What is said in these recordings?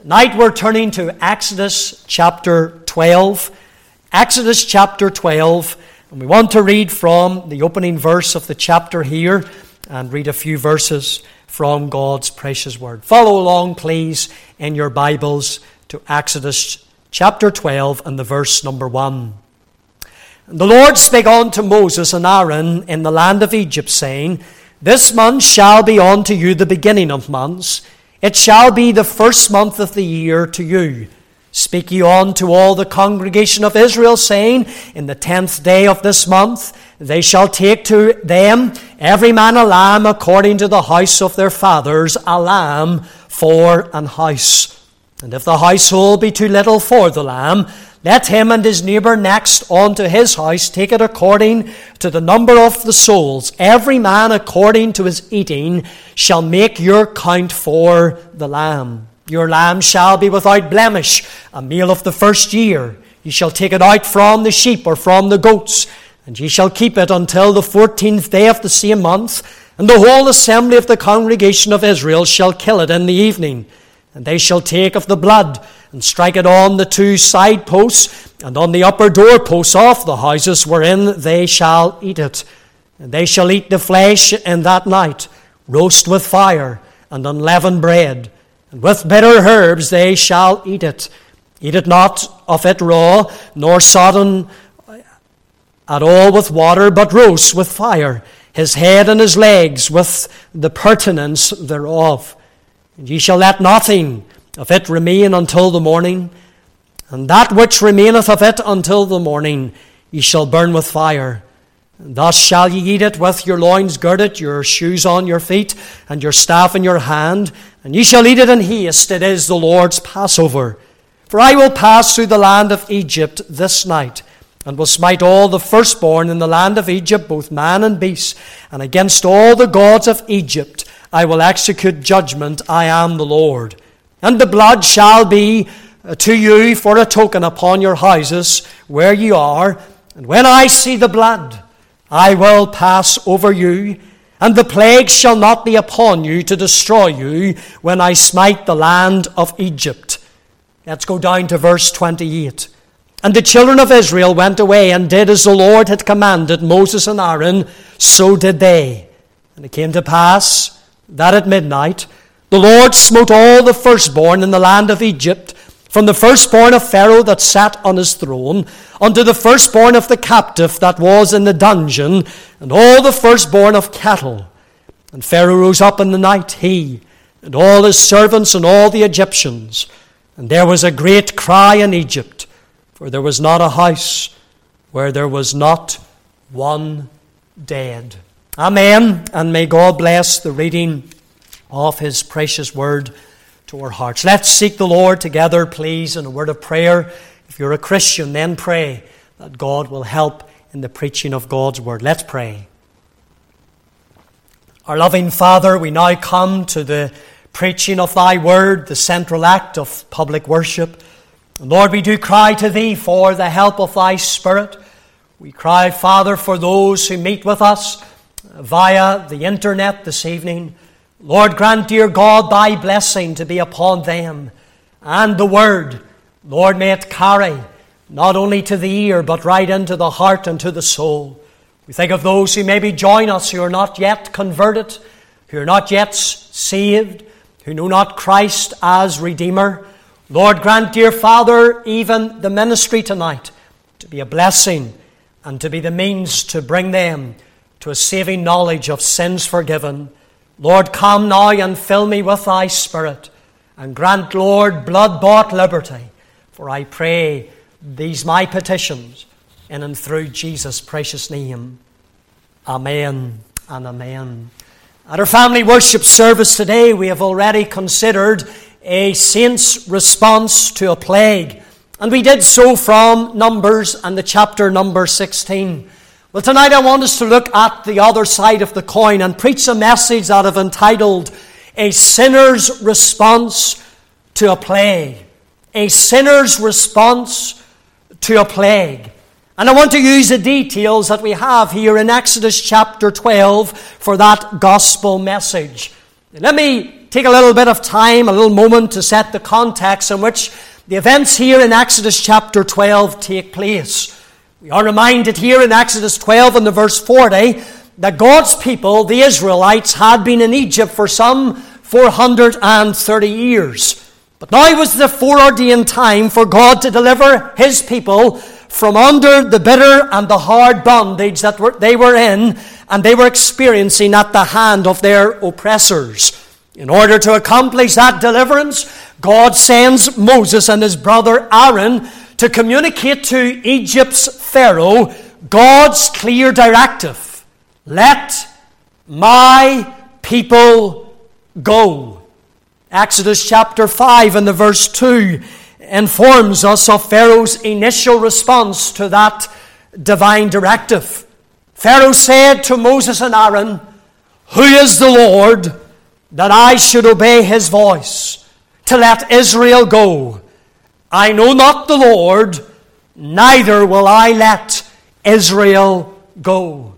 Tonight we're turning to Exodus chapter 12. Exodus chapter 12. And we want to read from the opening verse of the chapter here and read a few verses from God's precious word. Follow along, please, in your Bibles to Exodus chapter 12 and the verse number 1. And the Lord spake unto Moses and Aaron in the land of Egypt, saying, This month shall be unto you the beginning of months. It shall be the first month of the year to you. Speak ye unto all the congregation of Israel, saying, In the 10th day of this month they shall take to them every man a lamb according to the house of their fathers, a lamb for an house. And if the household be too little for the lamb, let him and his neighbour next unto his house take it according to the number of the souls. Every man according to his eating shall make your count for the lamb. Your lamb shall be without blemish, a male of the first year. Ye shall take it out from the sheep or from the goats, and ye shall keep it until the 14th day of the same month. And the whole assembly of the congregation of Israel shall kill it in the evening. And they shall take of the blood, and strike it on the two side posts, and on the upper door posts of the houses wherein they shall eat it. And they shall eat the flesh in that night, roast with fire, and unleavened bread. And with bitter herbs they shall eat it. Eat it not of it raw, nor sodden at all with water, but roast with fire, his head and his legs with the purtenance thereof. And ye shall let nothing of it remain until the morning, and that which remaineth of it until the morning ye shall burn with fire. And thus shall ye eat it with your loins girded, your shoes on your feet, and your staff in your hand, and ye shall eat it in haste. It is the Lord's Passover. For I will pass through the land of Egypt this night, and will smite all the firstborn in the land of Egypt, both man and beast, and against all the gods of Egypt I will execute judgment. I am the Lord. And the blood shall be to you for a token upon your houses where ye are. And when I see the blood, I will pass over you, and the plague shall not be upon you to destroy you when I smite the land of Egypt. Let's go down to verse 28. And the children of Israel went away and did as the Lord had commanded Moses and Aaron, so did they. And it came to pass that at midnight the Lord smote all the firstborn in the land of Egypt, from the firstborn of Pharaoh that sat on his throne, unto the firstborn of the captive that was in the dungeon, and all the firstborn of cattle. And Pharaoh rose up in the night, he, and all his servants, and all the Egyptians. And there was a great cry in Egypt, for there was not a house where there was not one dead. Amen, and may God bless the reading of His precious word to our hearts. Let's seek the Lord together, please, in a word of prayer. If you're a Christian, then pray that God will help in the preaching of God's word. Let's pray. Our loving Father, we now come to the preaching of Thy word, the central act of public worship. And Lord, we do cry to Thee for the help of Thy Spirit. We cry, Father, for those who meet with us via the internet this evening. Lord, grant, dear God, Thy blessing to be upon them. And the word, Lord, may it carry not only to the ear, but right into the heart and to the soul. We think of those who maybe join us who are not yet converted, who are not yet saved, who know not Christ as Redeemer. Lord, grant, dear Father, even the ministry tonight to be a blessing and to be the means to bring them to a saving knowledge of sins forgiven. Lord, come now and fill me with Thy Spirit, and grant, Lord, blood-bought liberty. For I pray these my petitions in and through Jesus' precious name. Amen and amen. At our family worship service today, we have already considered a saint's response to a plague. And we did so from Numbers and the chapter number 16. Well, tonight I want us to look at the other side of the coin and preach a message that I've entitled, A Sinner's Response to a Plague. A sinner's response to a plague. And I want to use the details that we have here in Exodus chapter 12 for that gospel message. Let me take a little bit of time, a little moment to set the context in which the events here in Exodus chapter 12 take place. We are reminded here in Exodus 12 and the verse 40 that God's people, the Israelites, had been in Egypt for some 430 years. But now was the foreordained time for God to deliver his people from under the bitter and the hard bondage that they were in and they were experiencing at the hand of their oppressors. In order to accomplish that deliverance, God sends Moses and his brother Aaron to communicate to Egypt's Pharaoh God's clear directive. Let my people go. Exodus chapter 5 and the verse 2 informs us of Pharaoh's initial response to that divine directive. Pharaoh said to Moses and Aaron, "Who is the Lord that I should obey his voice to let Israel go? I know not the Lord, neither will I let Israel go."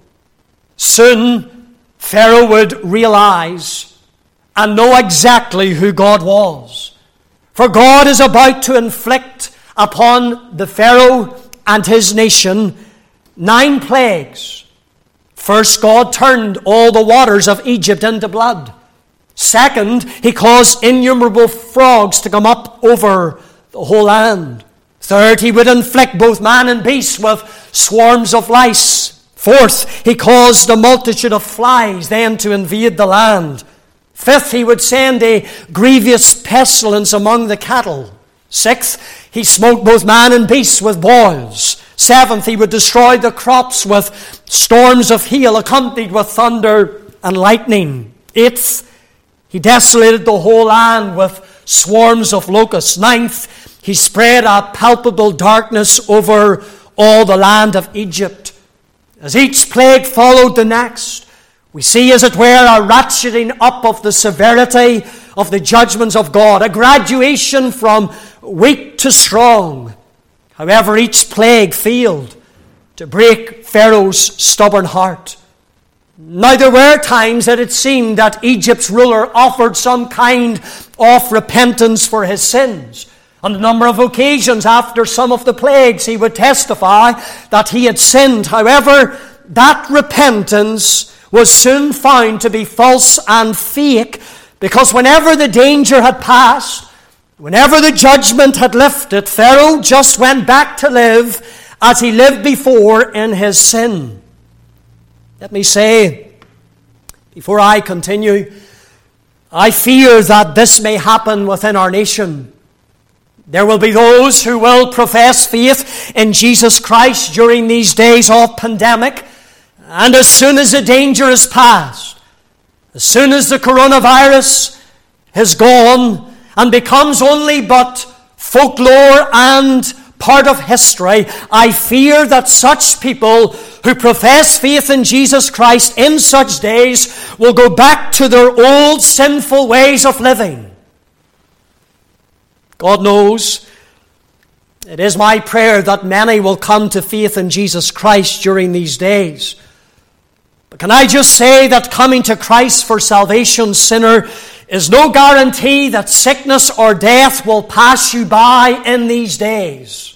Soon, Pharaoh would realize and know exactly who God was. For God is about to inflict upon the Pharaoh and his nation 9 plagues. First, God turned all the waters of Egypt into blood. Second, he caused innumerable frogs to come up over the whole land. Third, he would inflict both man and beast with swarms of lice. Fourth, he caused a multitude of flies then to invade the land. Fifth, he would send a grievous pestilence among the cattle. Sixth, he smote both man and beast with boils. Seventh, he would destroy the crops with storms of hail accompanied with thunder and lightning. Eighth, he desolated the whole land with swarms of locusts. Ninth, he spread a palpable darkness over all the land of Egypt. As each plague followed the next, we see, as it were, a ratcheting up of the severity of the judgments of God, a graduation from weak to strong. However, each plague failed to break Pharaoh's stubborn heart. Now, there were times that it seemed that Egypt's ruler offered some kind of repentance for his sins. On a number of occasions after some of the plagues, he would testify that he had sinned. However, that repentance was soon found to be false and fake, because whenever the danger had passed, whenever the judgment had lifted, Pharaoh just went back to live as he lived before in his sin. Let me say, before I continue, I fear that this may happen within our nation. There will be those who will profess faith in Jesus Christ during these days of pandemic, and as soon as the danger is past, as soon as the coronavirus is gone and becomes only but folklore and part of history, I fear that such people who profess faith in Jesus Christ in such days will go back to their old sinful ways of living. God knows it is my prayer that many will come to faith in Jesus Christ during these days. But can I just say that coming to Christ for salvation, sinner, is no guarantee that sickness or death will pass you by in these days.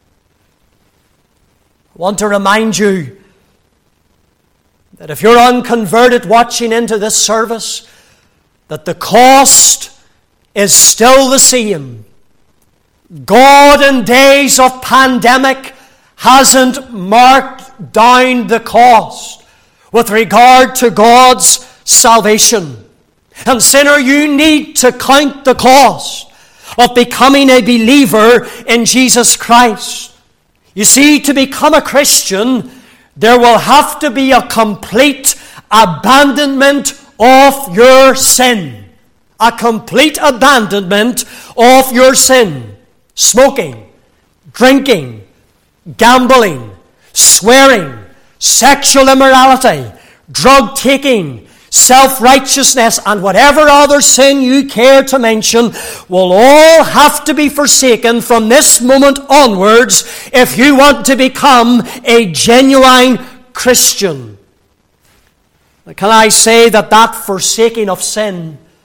I want to remind you that if you're unconverted watching into this service, that the cost is still the same. God in days of pandemic hasn't marked down the cost with regard to God's salvation. And sinner, you need to count the cost of becoming a believer in Jesus Christ. You see, to become a Christian, there will have to be a complete abandonment of your sin. A complete abandonment of your sin. Smoking, drinking, gambling, swearing, sexual immorality, drug taking, self-righteousness, and whatever other sin you care to mention will all have to be forsaken from this moment onwards if you want to become a genuine Christian. Can I say that forsaking of sin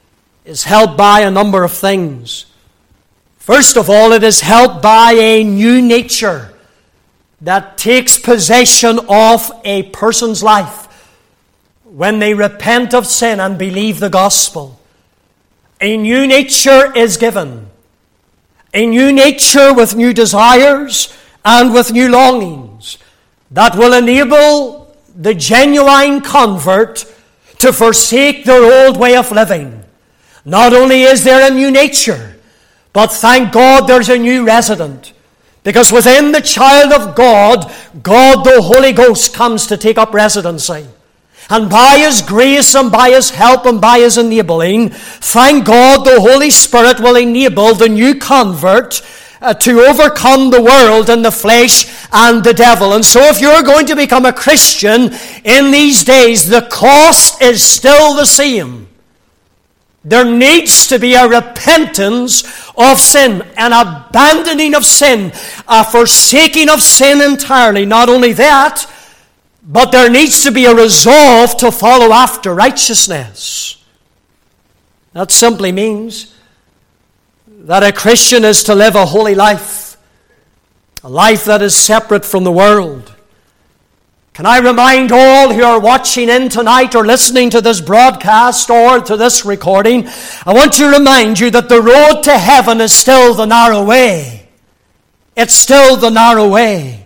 is helped by a number of things. First of all, it is helped by a new nature that takes possession of a person's life when they repent of sin and believe the gospel. A new nature is given. A new nature with new desires and with new longings that will enable the genuine convert to forsake their old way of living. Not only is there a new nature, but thank God there's a new resident. Because within the child of God, God the Holy Ghost comes to take up residency. And by His grace and by His help and by His enabling, thank God the Holy Spirit will enable the new convert to overcome the world and the flesh and the devil. And so if you're going to become a Christian in these days, the cost is still the same. There needs to be a repentance of sin, an abandoning of sin, a forsaking of sin entirely. Not only that, but there needs to be a resolve to follow after righteousness. That simply means that a Christian is to live a holy life, a life that is separate from the world. Can I remind all who are watching in tonight or listening to this broadcast or to this recording, I want to remind you that the road to heaven is still the narrow way. It's still the narrow way.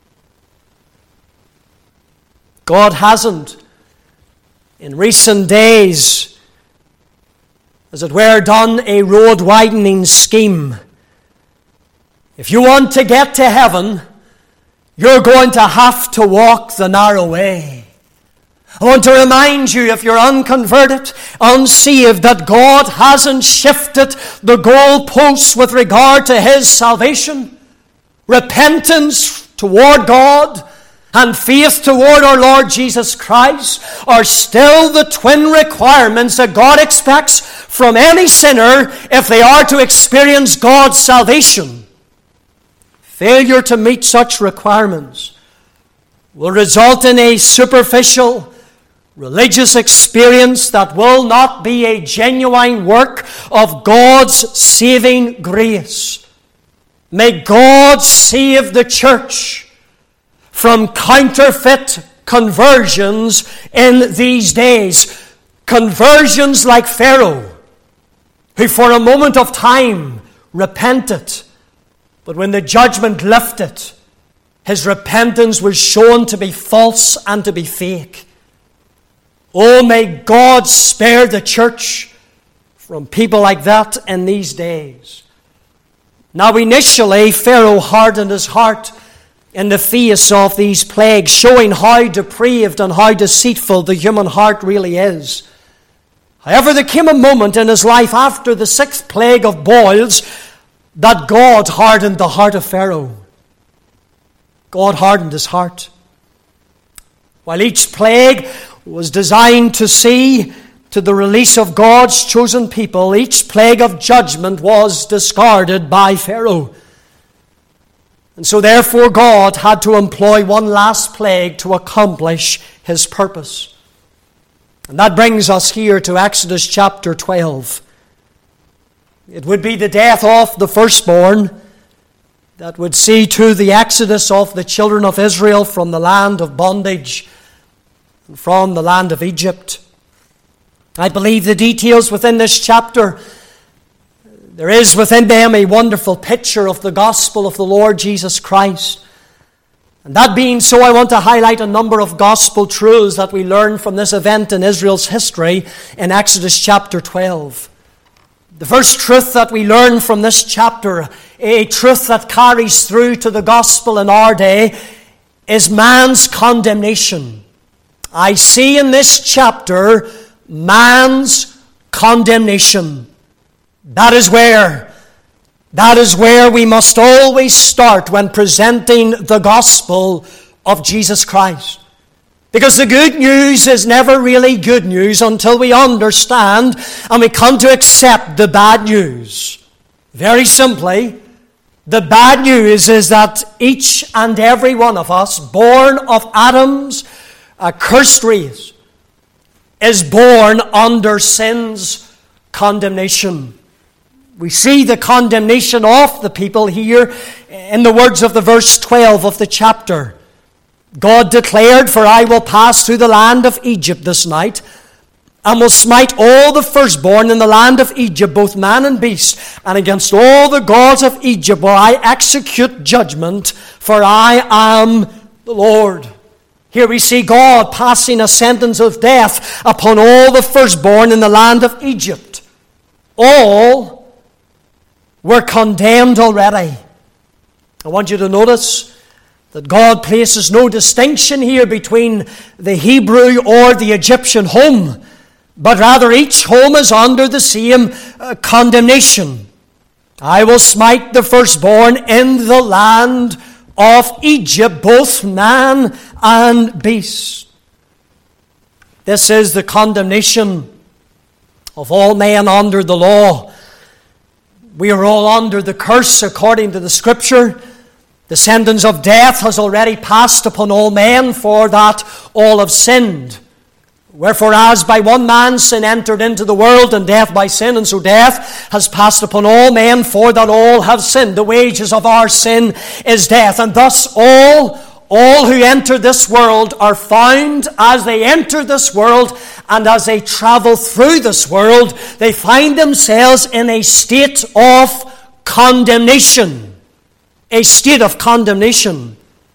God hasn't, in recent days, as it were, done a road-widening scheme. If you want to get to heaven, you're going to have to walk the narrow way. I want to remind you, if you're unconverted, unsaved, that God hasn't shifted the goalposts with regard to His salvation. Repentance toward God and faith toward our Lord Jesus Christ are still the twin requirements that God expects from any sinner if they are to experience God's salvation. Failure to meet such requirements will result in a superficial religious experience that will not be a genuine work of God's saving grace. May God save the church from counterfeit conversions in these days. Conversions like Pharaoh, who for a moment of time repented, but when the judgment lifted, his repentance was shown to be false and to be fake. Oh, may God spare the church from people like that in these days. Now, initially, Pharaoh hardened his heart in the face of these plagues, showing how depraved and how deceitful the human heart really is. However, there came a moment in his life after the 6th plague of boils that God hardened the heart of Pharaoh. God hardened his heart. While each plague was designed to see to the release of God's chosen people, each plague of judgment was discarded by Pharaoh. And so therefore God had to employ one last plague to accomplish His purpose. And that brings us here to Exodus chapter 12. It would be the death of the firstborn that would see to the exodus of the children of Israel from the land of bondage and from the land of Egypt. I believe the details within this chapter, there is within them a wonderful picture of the gospel of the Lord Jesus Christ. And that being so, I want to highlight a number of gospel truths that we learn from this event in Israel's history in Exodus chapter 12. The first truth that we learn from this chapter, a truth that carries through to the gospel in our day, is man's condemnation. I see in this chapter man's condemnation. That is where we must always start when presenting the gospel of Jesus Christ. Because the good news is never really good news until we understand and we come to accept the bad news. Very simply, the bad news is that each and every one of us, born of Adam's accursed race, is born under sin's condemnation. We see the condemnation of the people here in the words of the verse 12 of the chapter. God declared, "For I will pass through the land of Egypt this night, and will smite all the firstborn in the land of Egypt, both man and beast. And against all the gods of Egypt will I execute judgment, for I am the Lord." Here we see God passing a sentence of death upon all the firstborn in the land of Egypt. All were condemned already. I want you to notice that God places no distinction here between the Hebrew or the Egyptian home, but rather each home is under the same condemnation. "I will smite the firstborn in the land of Egypt, both man and beast." This is the condemnation of all men under the law. We are all under the curse according to the Scripture. The sentence of death has already passed upon all men, for that all have sinned. Wherefore, as by one man sin entered into the world, and death by sin, and so death has passed upon all men, for that all have sinned. The wages of our sin is death. And thus all who enter this world are found, as they enter this world and as they travel through this world, they find themselves in a state of condemnation. A state of condemnation.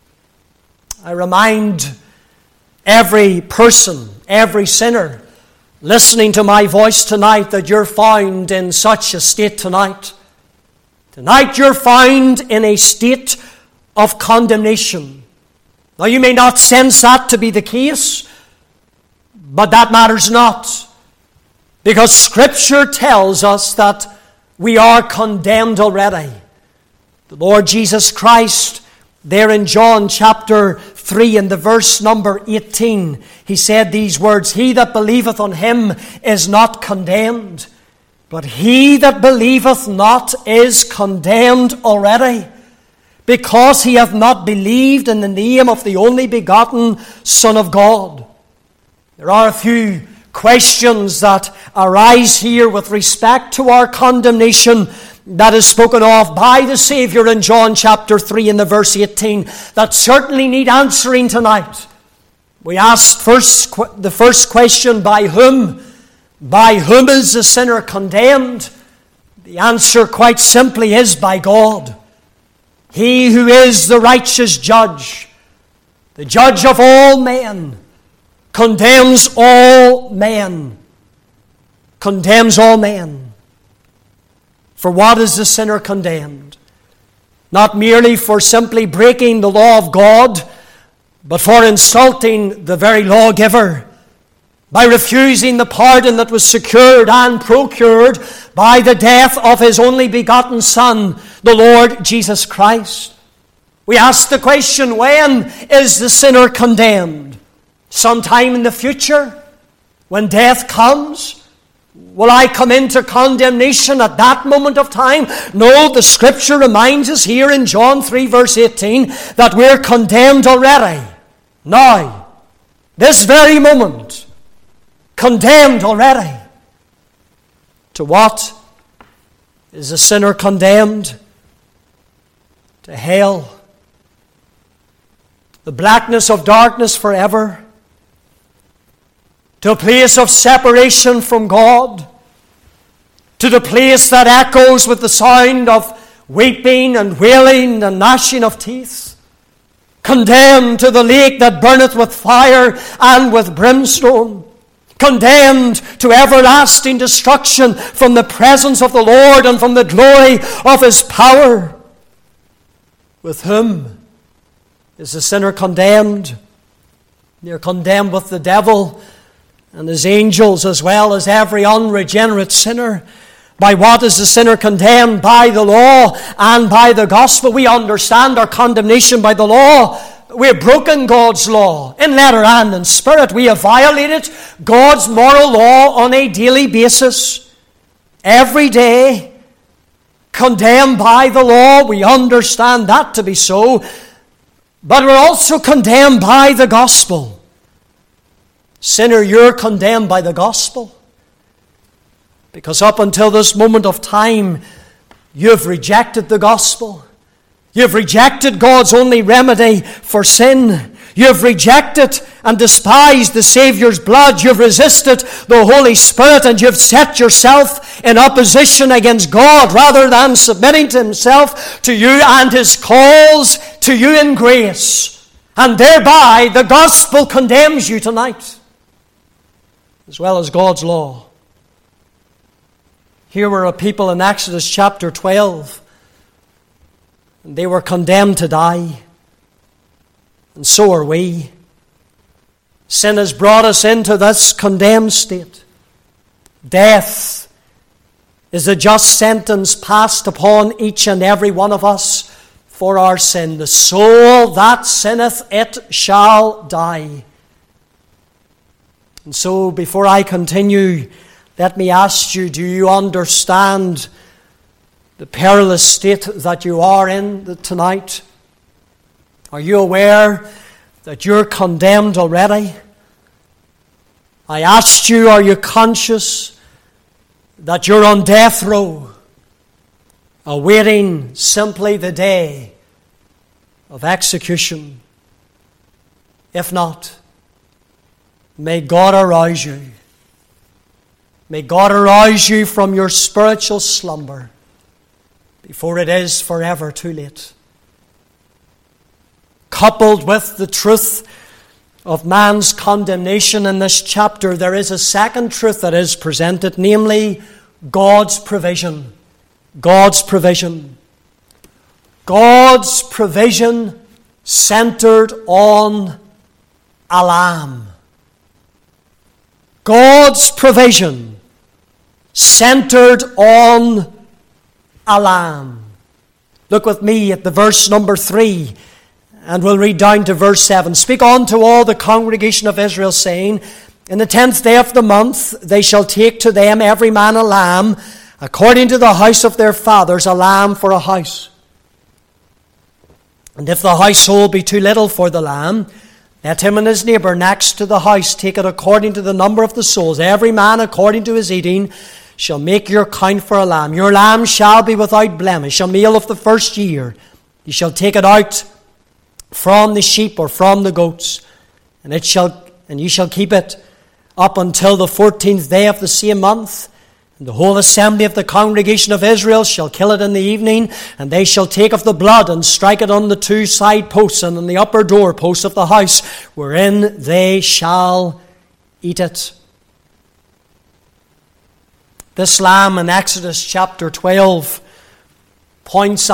I remind every person, every sinner listening to my voice tonight that you're found in such a state tonight. Tonight you're found in a state of condemnation. Now you may not sense that to be the case, but that matters not. Because Scripture tells us that we are condemned already. The Lord Jesus Christ, there in John chapter 3 in the verse number 18, He said these words, "He that believeth on Him is not condemned, but he that believeth not is condemned already, because he hath not believed in the name of the only begotten Son of God." There are a few questions that arise here with respect to our condemnation that is spoken of by the Savior in John chapter 3 in the verse 18 that certainly need answering tonight. We asked the first question, by whom? By whom is the sinner condemned? The answer quite simply is by God. He who is the righteous judge, the judge of all men, condemns all men. Condemns all men. For what is the sinner condemned? Not merely for simply breaking the law of God, but for insulting the very lawgiver, by refusing the pardon that was secured and procured by the death of His only begotten Son, the Lord Jesus Christ. We ask the question, when is the sinner condemned? Sometime in the future, when death comes? Will I come into condemnation at that moment of time? No, the Scripture reminds us here in John 3 verse 18 that we're condemned already. Now, this very moment, condemned already. To what is the sinner condemned? To hell. The blackness of darkness forever. To a place of separation from God, to the place that echoes with the sound of weeping and wailing and gnashing of teeth, condemned to the lake that burneth with fire and with brimstone, condemned to everlasting destruction from the presence of the Lord and from the glory of His power. With whom is the sinner condemned? They're condemned with the devil and his angels, as well as every unregenerate sinner. By what is the sinner condemned? By the law and by the gospel. We understand our condemnation by the law. We have broken God's law in letter and in spirit. We have violated God's moral law on a daily basis. Every day, condemned by the law. We understand that to be so. But we're also condemned by the gospel. Sinner, you're condemned by the gospel. Because up until this moment of time, you've rejected the gospel. You've rejected God's only remedy for sin. You've rejected and despised the Savior's blood. You've resisted the Holy Spirit, and you've set yourself in opposition against God rather than submitting to Himself, to you and His calls to you in grace. And thereby the gospel condemns you tonight, as well as God's law. Here were a people in Exodus chapter 12, and they were condemned to die. And so are we. Sin has brought us into this condemned state. Death is the just sentence passed upon each and every one of us for our sin. The soul that sinneth, it shall die. And so, before I continue, let me ask you, do you understand the perilous state that you are in tonight? Are you aware that you're condemned already? I asked you, are you conscious that you're on death row, awaiting simply the day of execution? If not, may God arouse you. May God arouse you from your spiritual slumber before it is forever too late. Coupled with the truth of man's condemnation in this chapter, there is a second truth that is presented, namely God's provision. God's provision. God's provision centered on a lamb. God's provision centered on a lamb. Look with me at the verse number 3. And we'll read down to verse 7. Speak unto all the congregation of Israel, saying, In the 10th day of the month they shall take to them every man a lamb, according to the house of their fathers, a lamb for a house. And if the household be too little for the lamb, let him and his neighbour next to the house take it according to the number of the souls. Every man according to his eating shall make your count for a lamb. Your lamb shall be without blemish, a male of the first year. You shall take it out from the sheep or from the goats, and you shall keep it up until the 14th day of the same month. And the whole assembly of the congregation of Israel shall kill it in the evening, and they shall take of the blood and strike it on the 2 side posts and on the upper door posts of the house, wherein they shall eat it. This lamb in Exodus chapter 12 points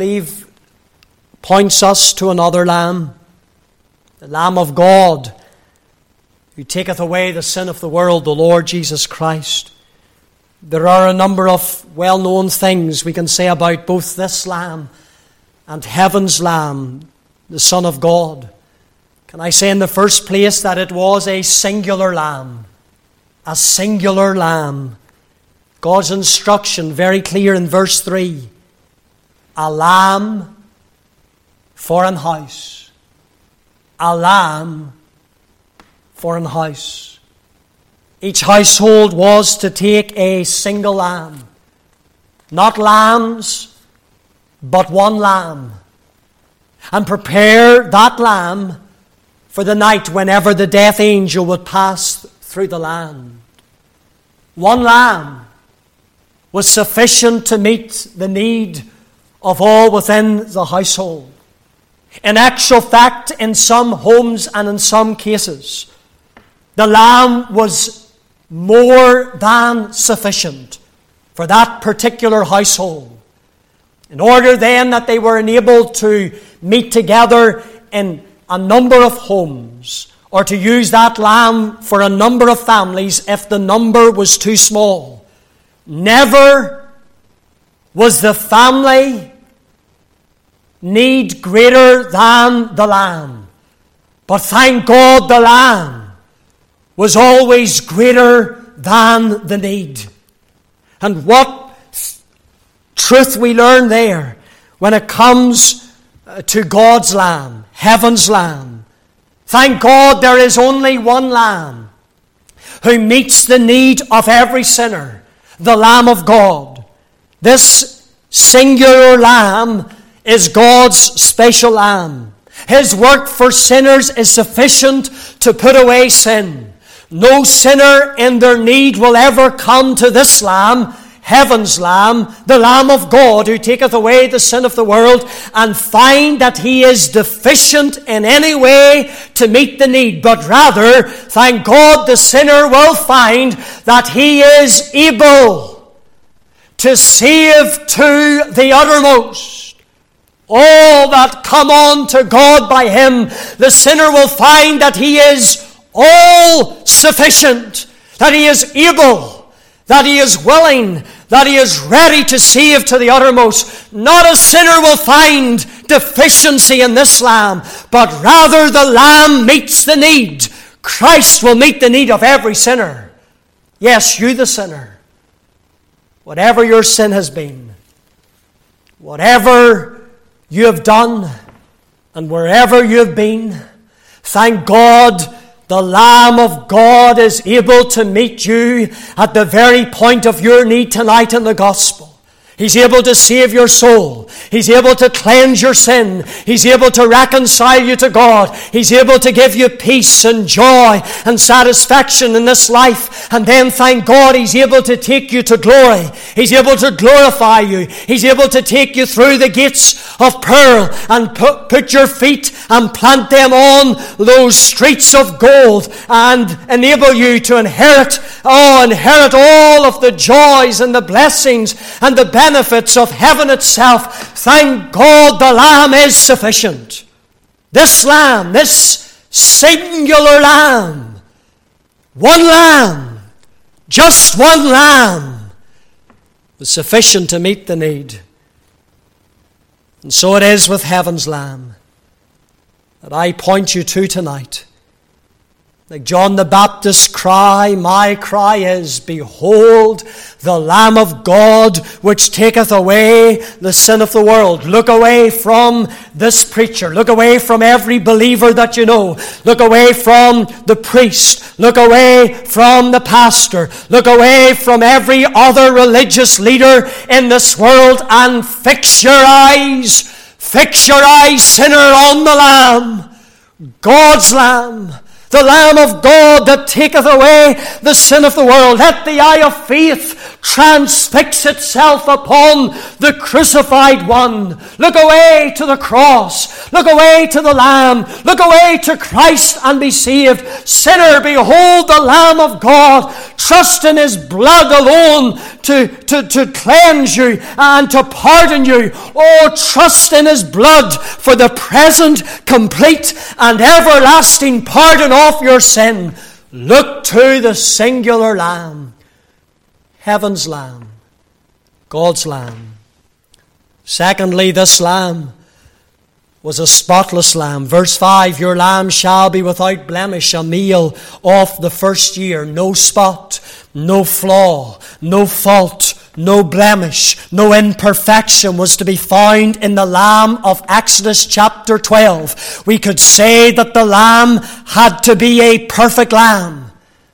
us to another lamb, the Lamb of God, who taketh away the sin of the world, the Lord Jesus Christ. There are a number of well-known things we can say about both this lamb and heaven's lamb, the Son of God. Can I say in the first place that it was a singular lamb? A singular lamb. God's instruction very clear in verse 3. A lamb for an house. A lamb for an house. Each household was to take a single lamb. Not lambs, but one lamb. And prepare that lamb for the night whenever the death angel would pass through the land. One lamb was sufficient to meet the need of all within the household. In actual fact, in some homes and in some cases, the lamb was more than sufficient for that particular household. In order then that they were enabled to meet together in a number of homes, or to use that lamb for a number of families if the number was too small. Never was the family need greater than the lamb. But thank God the lamb was always greater than the need. And what truth we learn there when it comes to God's lamb, heaven's lamb. Thank God there is only one lamb who meets the need of every sinner. the Lamb of God. This singular Lamb is God's special Lamb. His work for sinners is sufficient to put away sin. No sinner in their need will ever come to this Lamb, heaven's Lamb, the Lamb of God, who taketh away the sin of the world, and find that he is deficient in any way to meet the need. But rather, thank God, the sinner will find that he is able to save to the uttermost all that come on to God by him. The sinner will find that he is all sufficient, that he is able, that he is willing, that he is ready to save to the uttermost. Not a sinner will find deficiency in this Lamb, but rather the Lamb meets the need. Christ will meet the need of every sinner. Yes, you the sinner. Whatever your sin has been, whatever you have done, and wherever you have been, thank God, the Lamb of God is able to meet you at the very point of your need tonight in the gospel. He's able to save your soul. He's able to cleanse your sin. He's able to reconcile you to God. He's able to give you peace and joy and satisfaction in this life. And then, thank God, He's able to take you to glory. He's able to glorify you. He's able to take you through the gates of pearl and put your feet and plant them on those streets of gold and enable you to inherit all of the joys and the blessings and the benefits of heaven itself. Thank God, the Lamb is sufficient. This Lamb, this singular Lamb, one Lamb, just one Lamb, was sufficient to meet the need. And so it is with heaven's Lamb that I point you to tonight. Like John the Baptist's cry, my cry is, behold the Lamb of God which taketh away the sin of the world. Look away from this preacher. Look away from every believer that you know. Look away from the priest. Look away from the pastor. Look away from every other religious leader in this world and fix your eyes, sinner, on the Lamb, God's Lamb, the Lamb of God that taketh away the sin of the world. Let the eye of faith transfix itself upon the crucified one. Look away to the cross. Look away to the Lamb. Look away to Christ and be saved. Sinner, behold the Lamb of God. Trust in His blood alone to cleanse you and to pardon you. Oh, trust in His blood for the present, complete, and everlasting pardon of your sin. Look to the singular Lamb, heaven's Lamb, God's Lamb. Secondly, this Lamb was a spotless lamb. Verse 5, your lamb shall be without blemish, a male of the first year, no spot, no flaw, no fault, no blemish, no imperfection was to be found in the Lamb of Exodus chapter 12. We could say that the Lamb had to be a perfect lamb,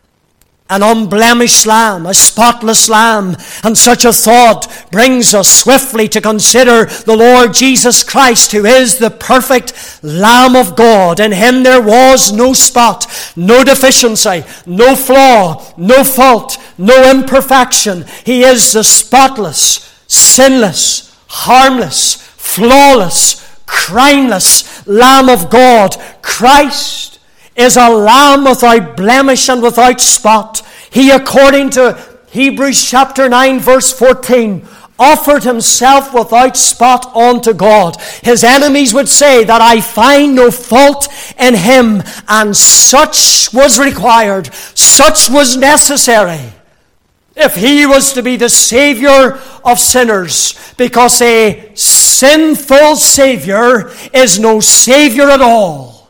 an unblemished lamb, a spotless lamb. And such a thought brings us swiftly to consider the Lord Jesus Christ, who is the perfect Lamb of God. In Him there was no spot, no deficiency, no flaw, no fault, no imperfection. He is the spotless, sinless, harmless, flawless, crimeless Lamb of God. Christ is a lamb without blemish and without spot. He, according to Hebrews chapter 9 verse 14, offered Himself without spot unto God. His enemies would say that I find no fault in Him, and such was required, such was necessary, if He was to be the Savior of sinners, because a sinful Savior is no Savior at all.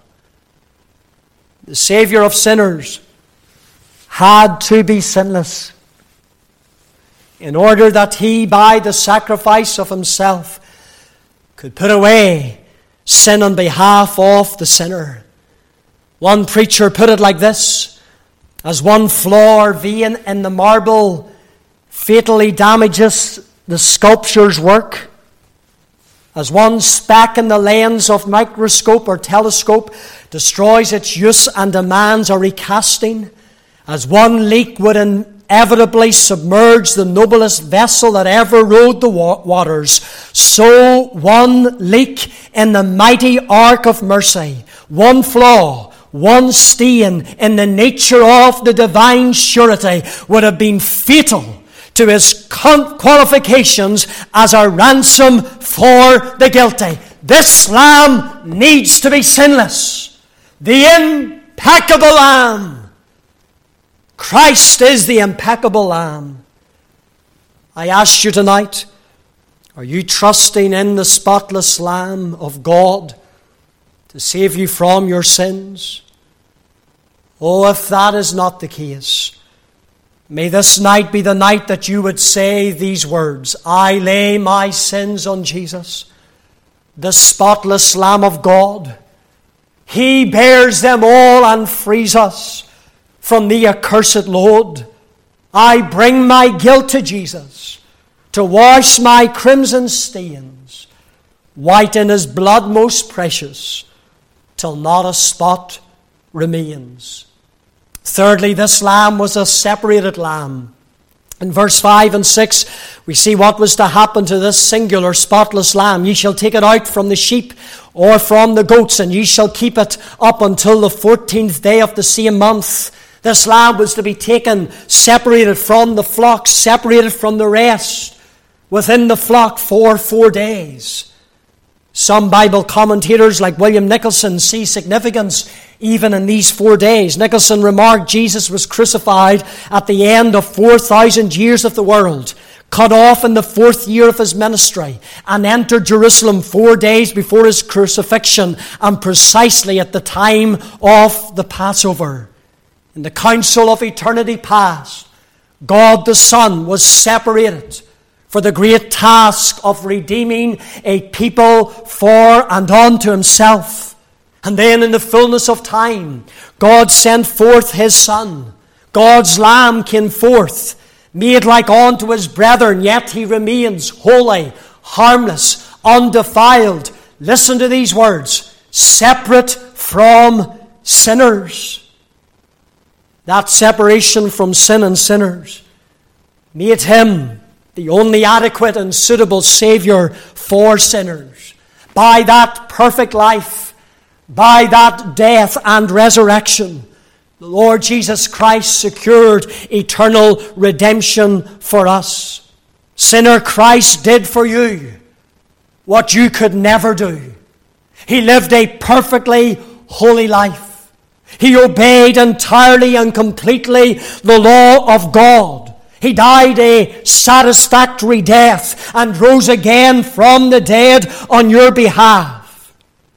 The Savior of sinners had to be sinless in order that He, by the sacrifice of Himself, could put away sin on behalf of the sinner. One preacher put it like this: as one flaw or vein in the marble fatally damages the sculpture's work, as one speck in the lens of microscope or telescope destroys its use and demands a recasting, as one leak would inevitably submerge the noblest vessel that ever rode the waters, so one leak in the mighty ark of mercy, one flaw, one stain in the nature of the divine surety would have been fatal to his qualifications as a ransom for the guilty. This lamb needs to be sinless. The impeccable lamb. Christ is the impeccable lamb. I ask you tonight, are you trusting in the spotless Lamb of God to save you from your sins? Oh, if that is not the case, may this night be the night that you would say these words, I lay my sins on Jesus, the spotless Lamb of God. He bears them all and frees us from the accursed load. I bring my guilt to Jesus to wash my crimson stains, white in his blood most precious, till not a spot remains. Thirdly, this lamb was a separated lamb. In verse 5 and 6, we see what was to happen to this singular spotless lamb. Ye shall take it out from the sheep or from the goats, and ye shall keep it up until the 14th day of the same month. This lamb was to be taken, separated from the flock, separated from the rest, within the flock for 4 days. Some Bible commentators like William Nicholson see significance even in these 4 days. Nicholson remarked Jesus was crucified at the end of 4,000 years of the world, cut off in the 4th year of his ministry, and entered Jerusalem 4 days before his crucifixion, and precisely at the time of the Passover. In the council of eternity past, God the Son was separated for the great task of redeeming a people for and unto himself. And then in the fullness of time, God sent forth his Son. God's Lamb came forth, made like unto his brethren, yet he remains holy, harmless, undefiled. Listen to these words, separate from sinners. That separation from sin and sinners made him the only adequate and suitable Savior for sinners. By that perfect life, by that death and resurrection, the Lord Jesus Christ secured eternal redemption for us. Sinner, Christ did for you what you could never do. He lived a perfectly holy life. He obeyed entirely and completely the law of God. He died a satisfactory death and rose again from the dead on your behalf.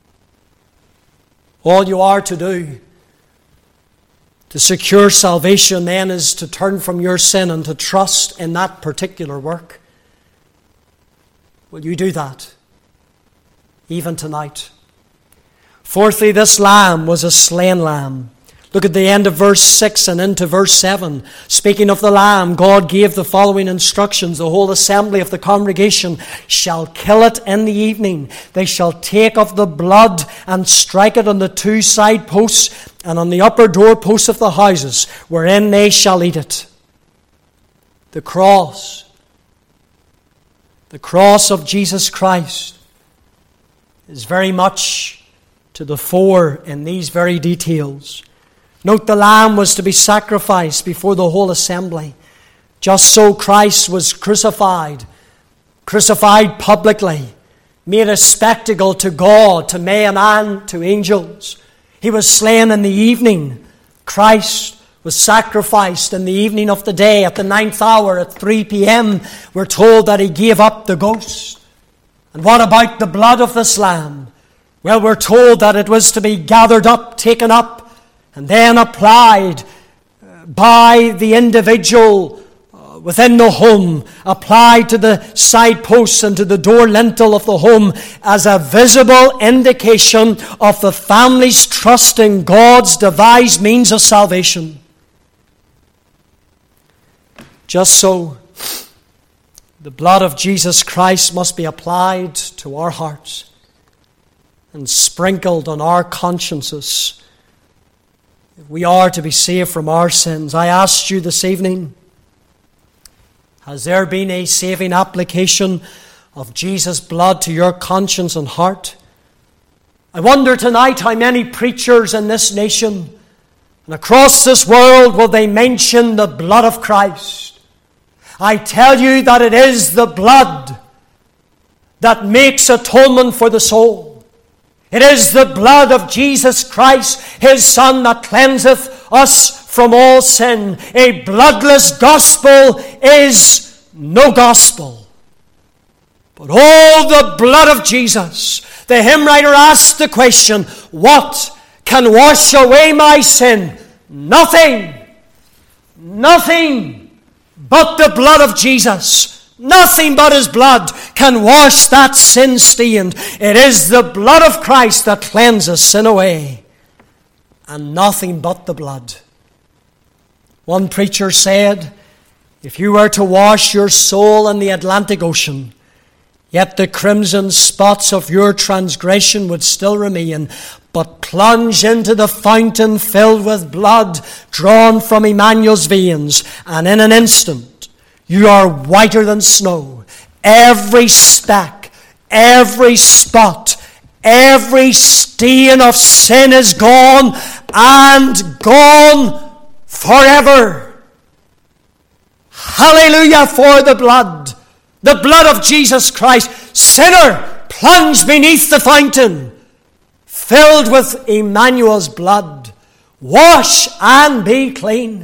All you are to do to secure salvation then is to turn from your sin and to trust in that particular work. Will you do that even tonight? Fourthly, this lamb was a slain lamb. Look at the end of verse 6 and into verse 7. Speaking of the lamb, God gave the following instructions. The whole assembly of the congregation shall kill it in the evening. They shall take of the blood and strike it on the 2 side posts and on the upper door posts of the houses, wherein they shall eat it. The cross of Jesus Christ is very much to the fore in these very details. Note, the lamb was to be sacrificed before the whole assembly. Just so Christ was crucified publicly, made a spectacle to God, to man, and to angels. He was slain in the evening. Christ was sacrificed in the evening of the day at the 9th hour at 3 p.m. We're told that he gave up the ghost. And what about the blood of this lamb? Well, we're told that it was to be gathered up, taken up, and then applied by the individual within the home, applied to the side posts and to the door lintel of the home as a visible indication of the family's trust in God's devised means of salvation. Just so The blood of Jesus Christ must be applied to our hearts and sprinkled on our consciences if we are to be saved from our sins. I asked you this evening, has there been a saving application of Jesus' blood to your conscience and heart? I wonder tonight how many preachers in this nation and across this world will they mention the blood of Christ. I tell you that it is the blood that makes atonement for the soul. It is the blood of Jesus Christ, His Son, that cleanseth us from all sin. A bloodless gospel is no gospel. But oh, the blood of Jesus. The hymn writer asked the question, what can wash away my sin? Nothing. Nothing but the blood of Jesus. Nothing but His blood can wash that sin stained. It is the blood of Christ that cleanses sin away. And nothing but the blood. One preacher said, if you were to wash your soul in the Atlantic Ocean, yet the crimson spots of your transgression would still remain. But plunge into the fountain filled with blood drawn from Emmanuel's veins, and in an instant you are whiter than snow. Every speck, every spot, every stain of sin is gone, and gone forever. Hallelujah for the blood. The blood of Jesus Christ. Sinner, plunge beneath the fountain, filled with Emmanuel's blood. Wash and be clean.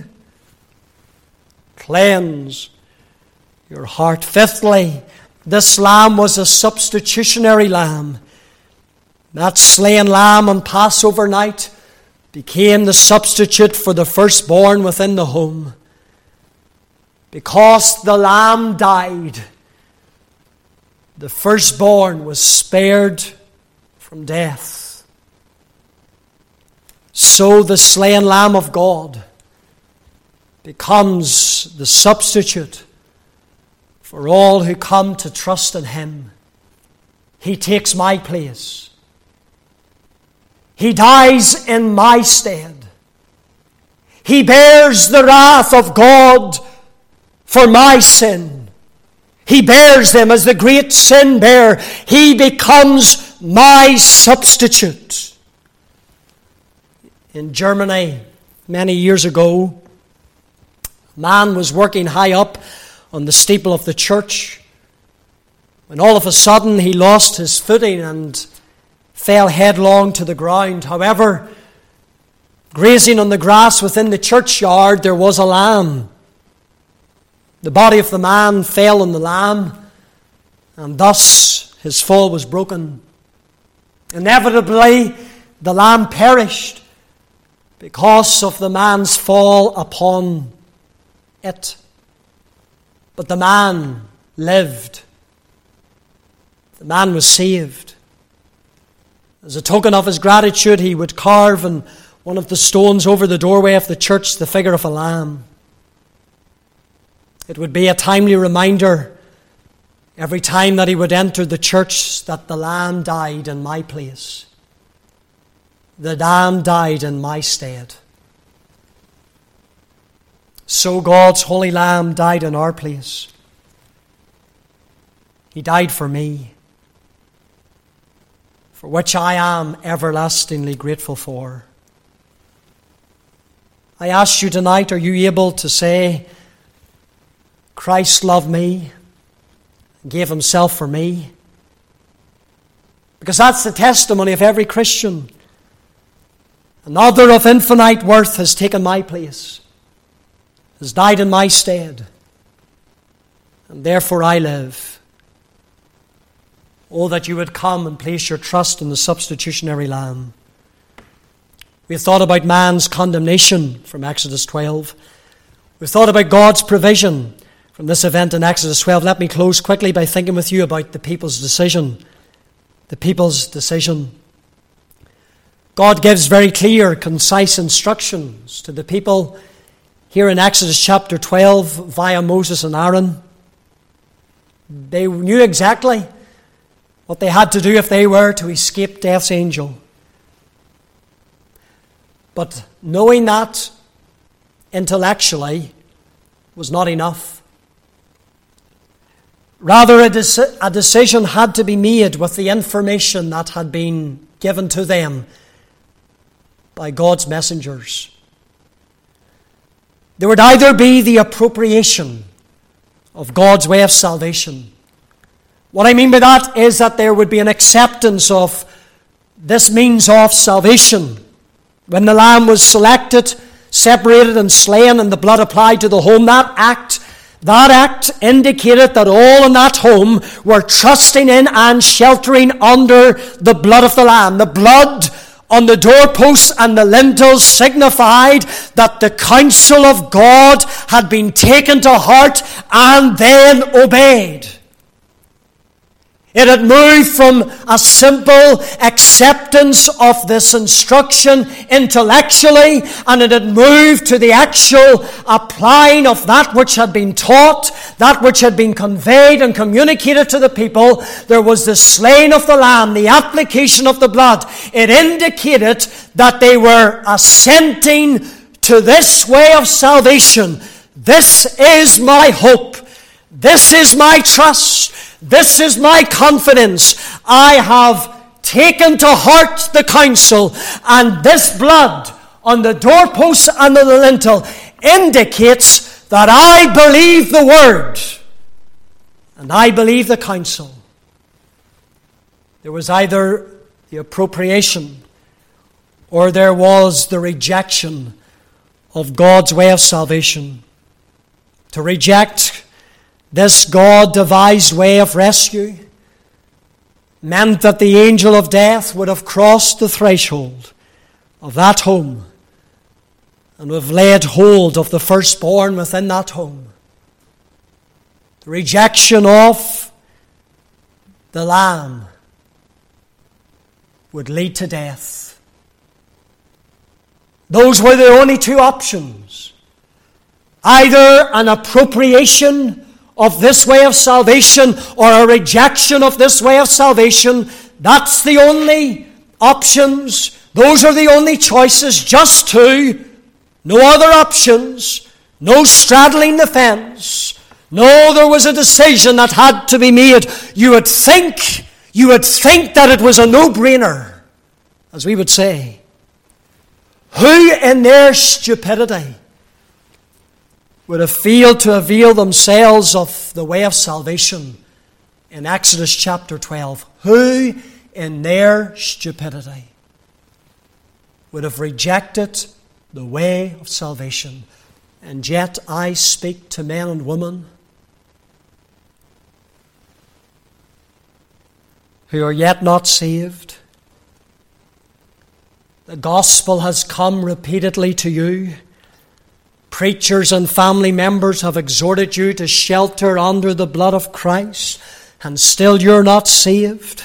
Cleanse your heart. Fifthly, this lamb was a substitutionary lamb. That slain lamb on Passover night became the substitute for the firstborn within the home. Because the lamb died, the firstborn was spared from death. So the slain Lamb of God becomes the substitute for all who come to trust in Him. He takes my place. He dies in my stead. He bears the wrath of God for my sin. He bears them as the great sin bearer. He becomes my substitute. In Germany, many years ago, a man was working high up on the steeple of the church when all of a sudden he lost his footing and fell headlong to the ground. However, grazing on the grass within the churchyard, there was a lamb. The body of the man fell on the lamb, and thus his fall was broken. Inevitably, the lamb perished because of the man's fall upon it. But the man lived. The man was saved. As a token of his gratitude, he would carve on one of the stones over the doorway of the church the figure of a lamb. It would be a timely reminder every time that he would enter the church that the Lamb died in my place. The Lamb died in my stead. So God's holy Lamb died in our place. He died for me, for which I am everlastingly grateful for. I ask you tonight, are you able to say, Christ loved me, gave Himself for me? Because that's the testimony of every Christian. Another of infinite worth has taken my place, has died in my stead, and therefore I live. Oh, that you would come and place your trust in the substitutionary Lamb. We have thought about man's condemnation from Exodus 12. We've thought about God's provision from this event in Exodus 12. Let me close quickly by thinking with you about the people's decision. The people's decision. God gives very clear, concise instructions to the people here in Exodus chapter 12 via Moses and Aaron. They knew exactly what they had to do if they were to escape death's angel. But knowing that intellectually was not enough. Rather, a decision had to be made with the information that had been given to them by God's messengers. There would either be the appropriation of God's way of salvation. What I mean by that is that there would be an acceptance of this means of salvation. When the lamb was selected, separated and slain, and the blood applied to the home, that act indicated that all in that home were trusting in and sheltering under the blood of the Lamb. The blood on the doorposts and the lintels signified that the counsel of God had been taken to heart and then obeyed. It had moved from a simple acceptance of this instruction intellectually, and it had moved to the actual applying of that which had been taught, that which had been conveyed and communicated to the people. There was the slaying of the lamb, the application of the blood. It indicated that they were assenting to this way of salvation. This is my hope. This is my trust. This is my confidence. I have taken to heart the counsel, and this blood on the doorpost and on the lintel indicates that I believe the word and I believe the counsel. There was either the appropriation or there was the rejection of God's way of salvation. To reject this God-devised way of rescue meant that the angel of death would have crossed the threshold of that home and would have laid hold of the firstborn within that home. The rejection of the Lamb would lead to death. Those were the only two options. Either an appropriation of this way of salvation or a rejection of this way of salvation. That's the only options. Those are the only choices, just two. No other options. No straddling the fence. No, there was a decision that had to be made. You would think that it was a no-brainer, as we would say. Who in their stupidity would have failed to avail themselves of the way of salvation in Exodus chapter 12? Who in their stupidity would have rejected the way of salvation? And yet I speak to men and women who are yet not saved. The gospel has come repeatedly to you. Preachers and family members have exhorted you to shelter under the blood of Christ, and still you're not saved.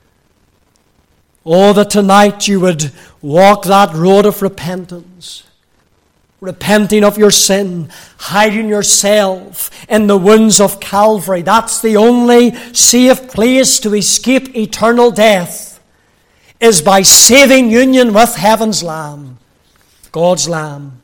Oh, that tonight you would walk that road of repentance, repenting of your sin, hiding yourself in the wounds of Calvary. That's the only safe place to escape eternal death, is by saving union with heaven's Lamb, God's Lamb.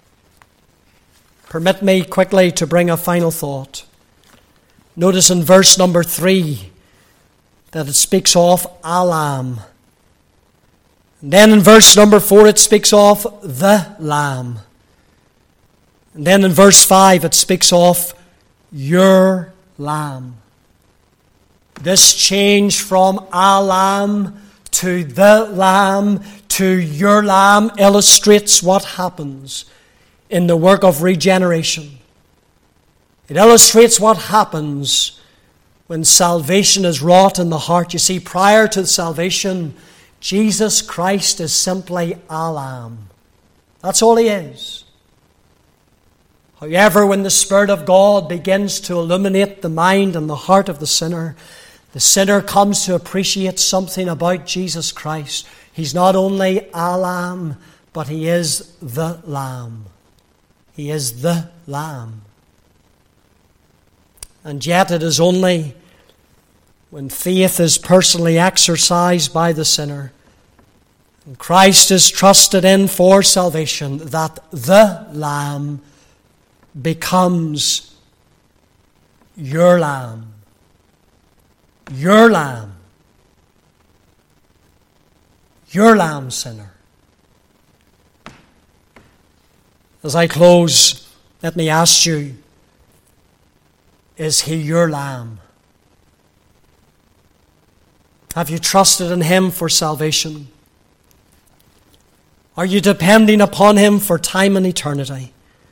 Permit me quickly to bring a final thought. Notice in verse number 3 that it speaks of a lamb. And then in verse number 4 it speaks of the Lamb. And then in verse 5 it speaks of your Lamb. This change from a lamb to the Lamb to your Lamb illustrates what happens in the work of regeneration. It illustrates what happens when salvation is wrought in the heart. You see, prior to salvation, Jesus Christ is simply a lamb. That's all he is. However, when the Spirit of God begins to illuminate the mind and the heart of the sinner comes to appreciate something about Jesus Christ. He's not only a lamb, but he is the Lamb. He is the Lamb. And yet it is only when faith is personally exercised by the sinner and Christ is trusted in for salvation that the Lamb becomes your Lamb. Your Lamb. Your Lamb, sinner. As I close, let me ask you, is He your Lamb? Have you trusted in Him for salvation? Are you depending upon Him for time and eternity?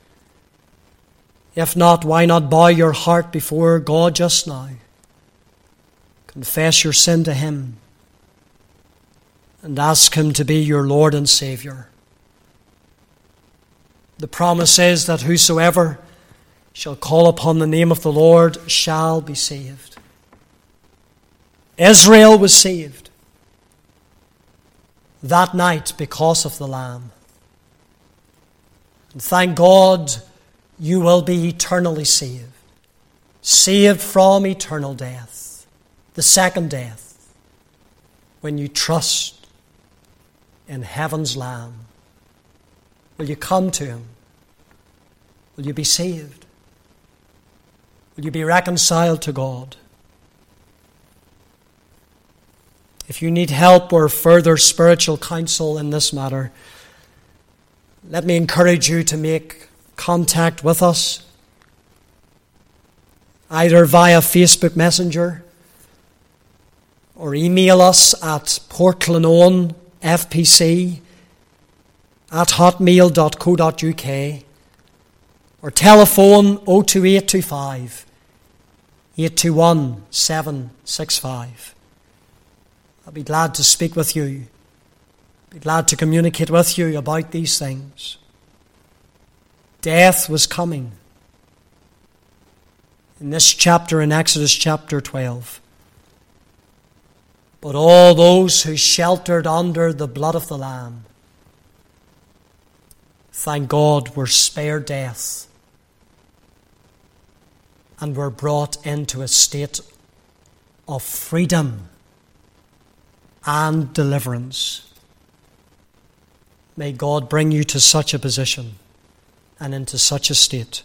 If not, why not bow your heart before God just now? Confess your sin to Him and ask Him to be your Lord and Savior. The promise is that whosoever shall call upon the name of the Lord shall be saved. Israel was saved that night because of the Lamb. And thank God you will be eternally saved. Saved from eternal death, the second death, when you trust in heaven's Lamb. Will you come to Him? Will you be saved? Will you be reconciled to God? If you need help or further spiritual counsel in this matter, let me encourage you to make contact with us, either via Facebook Messenger or email us at portlanonfpc@hotmail.co.uk or telephone 02825 821 765. I'll be glad to speak with you. Be glad to communicate with you about these things. Death was coming. In this chapter, in Exodus chapter 12. But all those who sheltered under the blood of the Lamb, thank God, were spared death and were brought into a state of freedom and deliverance. May God bring you to such a position and into such a state.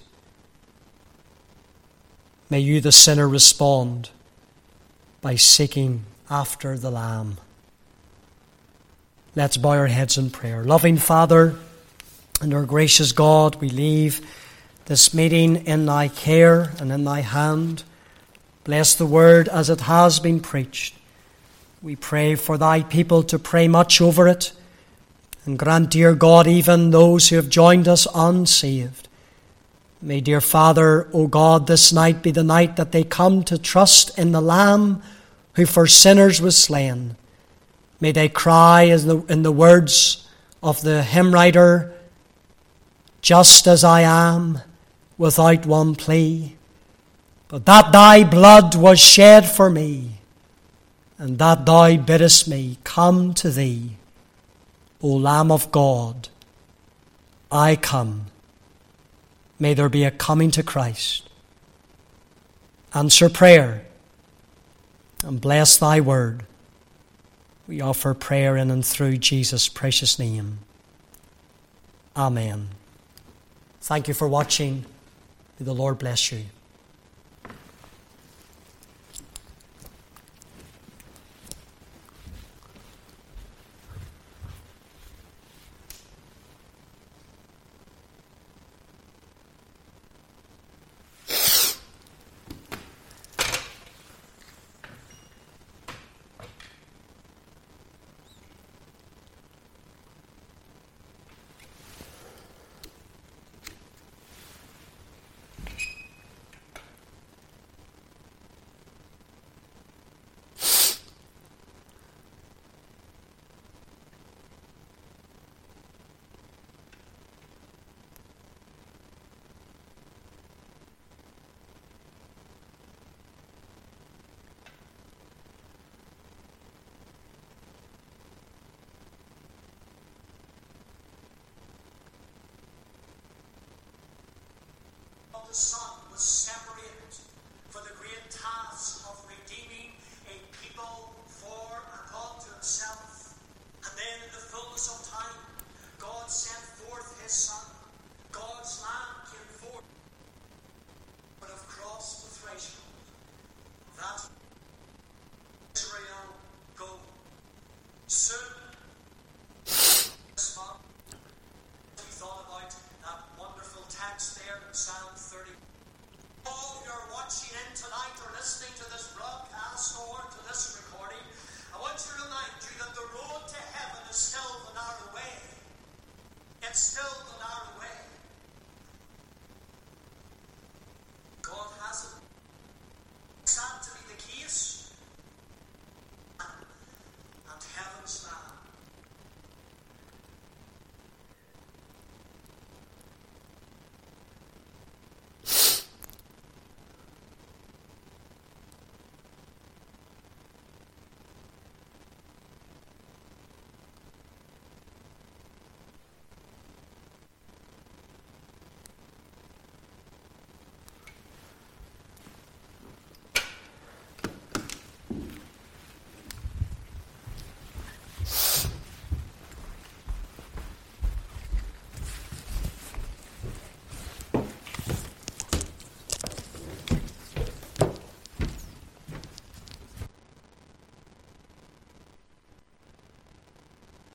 May you, the sinner, respond by seeking after the Lamb. Let's bow our heads in prayer. Loving Father and our gracious God, we leave this meeting in Thy care and in Thy hand. Bless the word as it has been preached. We pray for Thy people to pray much over it, and grant, dear God, even those who have joined us unsaved. May, dear Father, O God, this night be the night that they come to trust in the Lamb who for sinners was slain. May they cry in the words of the hymn writer, just as I am, without one plea, but that Thy blood was shed for me, and that Thou biddest me come to Thee. O Lamb of God, I come. May there be a coming to Christ. Answer prayer and bless Thy word. We offer prayer in and through Jesus' precious name. Amen. Thank you for watching. May the Lord bless you. The Son was separated for the great task of redeeming a people for and unto himself. And then in the fullness of time, God sent forth his Son. God's Lamb came forth, but have crossed the threshold. That Israel go. Soon